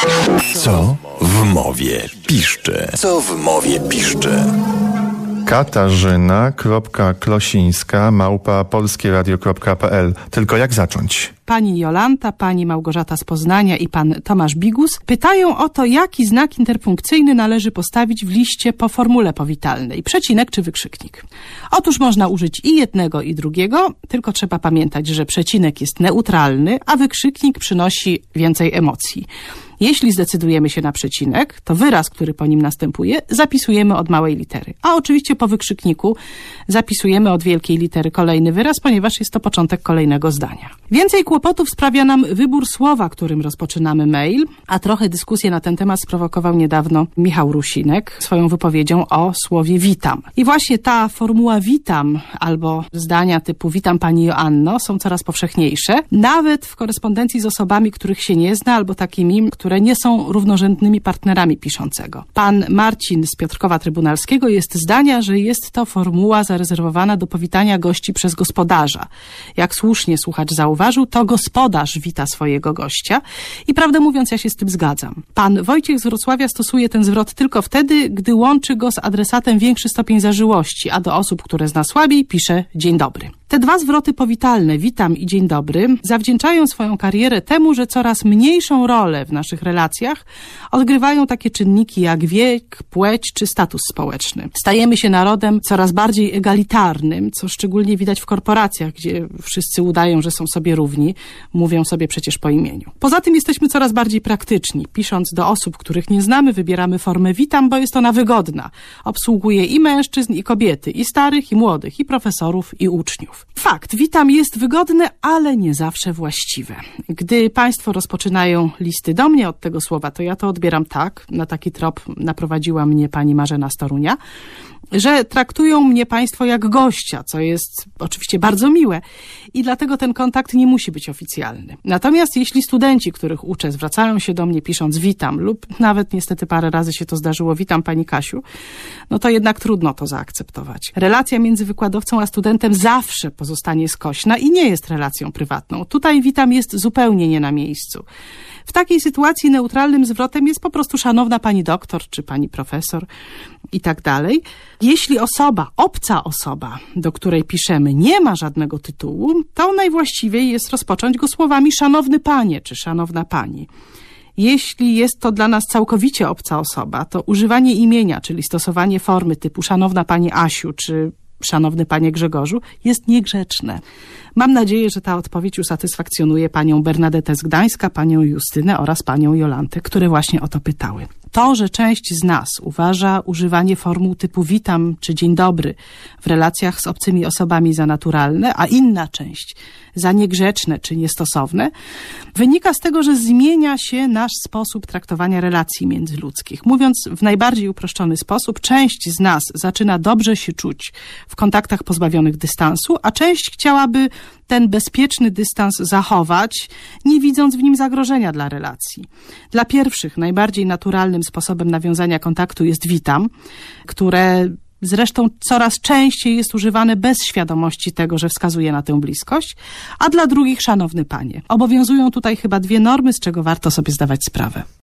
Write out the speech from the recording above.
Co w mowie piszczy? Co w mowie piszczy? Katarzyna.klosińska@polskieradio.pl. Tylko jak zacząć? Pani Jolanta, pani Małgorzata z Poznania i pan Tomasz Bigus pytają o to, jaki znak interpunkcyjny należy postawić w liście po formule powitalnej, przecinek czy wykrzyknik. Otóż można użyć i jednego, i drugiego, tylko trzeba pamiętać, że przecinek jest neutralny, a wykrzyknik przynosi więcej emocji. Jeśli zdecydujemy się na przecinek, to wyraz, który po nim następuje, zapisujemy od małej litery. A oczywiście po wykrzykniku zapisujemy od wielkiej litery kolejny wyraz, ponieważ jest to początek kolejnego zdania. Więcej kłopotów sprawia nam wybór słowa, którym rozpoczynamy mail, a trochę dyskusję na ten temat sprowokował niedawno Michał Rusinek swoją wypowiedzią o słowie witam. I właśnie ta formuła witam albo zdania typu witam pani Joanno są coraz powszechniejsze, nawet w korespondencji z osobami, których się nie zna, albo takimi, które nie są równorzędnymi partnerami piszącego. Pan Marcin z Piotrkowa Trybunalskiego jest zdania, że jest to formuła zarezerwowana do powitania gości przez gospodarza. Jak słusznie słuchacz zauważył, to gospodarz wita swojego gościa i prawdę mówiąc ja się z tym zgadzam. Pan Wojciech z Wrocławia stosuje ten zwrot tylko wtedy, gdy łączy go z adresatem większy stopień zażyłości, a do osób, które zna słabiej, pisze dzień dobry. Te dwa zwroty powitalne, witam i dzień dobry, zawdzięczają swoją karierę temu, że coraz mniejszą rolę w naszych relacjach odgrywają takie czynniki jak wiek, płeć czy status społeczny. Stajemy się narodem coraz bardziej egalitarnym, co szczególnie widać w korporacjach, gdzie wszyscy udają, że są sobie równi, mówią sobie przecież po imieniu. Poza tym jesteśmy coraz bardziej praktyczni. Pisząc do osób, których nie znamy, wybieramy formę witam, bo jest ona wygodna. Obsługuje i mężczyzn, i kobiety, i starych, i młodych, i profesorów, i uczniów. Fakt, witam jest wygodne, ale nie zawsze właściwe. Gdy państwo rozpoczynają listy do mnie od tego słowa, to ja to odbieram tak, na taki trop naprowadziła mnie pani Marzena z Torunia, że traktują mnie państwo jak gościa, co jest oczywiście bardzo miłe i dlatego ten kontakt nie musi być oficjalny. Natomiast jeśli studenci, których uczę, zwracają się do mnie pisząc witam lub nawet niestety parę razy się to zdarzyło, witam pani Kasiu, no to jednak trudno to zaakceptować. Relacja między wykładowcą a studentem zawsze pozostanie skośna i nie jest relacją prywatną. Tutaj witam jest zupełnie nie na miejscu. W takiej sytuacji neutralnym zwrotem jest po prostu szanowna pani doktor czy pani profesor i tak dalej. Jeśli osoba, obca osoba, do której piszemy, nie ma żadnego tytułu, to najwłaściwiej jest rozpocząć go słowami szanowny panie czy szanowna pani. Jeśli jest to dla nas całkowicie obca osoba, to używanie imienia, czyli stosowanie formy typu szanowna pani Asiu czy szanowny panie Grzegorzu, jest niegrzeczne. Mam nadzieję, że ta odpowiedź usatysfakcjonuje panią Bernadetę z Gdańska, panią Justynę oraz panią Jolantę, które właśnie o to pytały. To, że część z nas uważa używanie formuł typu witam czy dzień dobry w relacjach z obcymi osobami za naturalne, a inna część za niegrzeczne czy niestosowne, wynika z tego, że zmienia się nasz sposób traktowania relacji międzyludzkich. Mówiąc w najbardziej uproszczony sposób, część z nas zaczyna dobrze się czuć w kontaktach pozbawionych dystansu, a część chciałaby ten bezpieczny dystans zachować, nie widząc w nim zagrożenia dla relacji. Dla pierwszych, najbardziej naturalnym sposobem nawiązania kontaktu jest witam, które zresztą coraz częściej jest używane bez świadomości tego, że wskazuje na tę bliskość, a dla drugich szanowny panie. Obowiązują tutaj chyba dwie normy, z czego warto sobie zdawać sprawę.